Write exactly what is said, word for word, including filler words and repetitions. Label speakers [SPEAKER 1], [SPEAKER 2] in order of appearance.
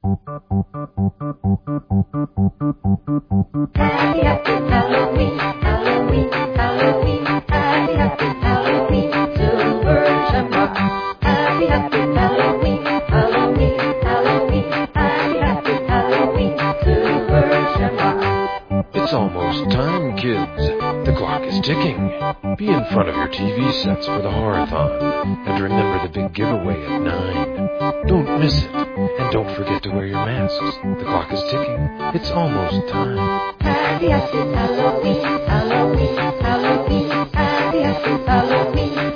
[SPEAKER 1] Happy, happy Halloween, Halloween, Halloween, happy, happy Halloween, Silver Shamrock. Happy, happy Halloween, Halloween, Halloween, happy, happy Halloween, Silver Shamrock.
[SPEAKER 2] It's almost time, kids. The clock is ticking. Be in front of your T V sets for the Horathon. And remember the big giveaway at nine. Don't miss it. And don't forget to wear your masks. The clock is ticking. It's almost time.
[SPEAKER 1] Happy, happy Halloween, Halloween, Halloween, happy, happy Halloween,